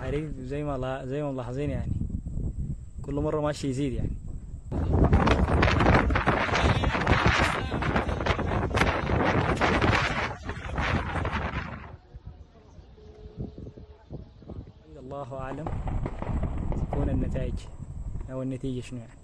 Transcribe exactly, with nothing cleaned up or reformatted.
الحريق زي ما لا زي ما ملاحظين يعني كل مرة ماشي يزيد يعني. الله أعلم تكون النتائج أو النتيجة شنو يعني.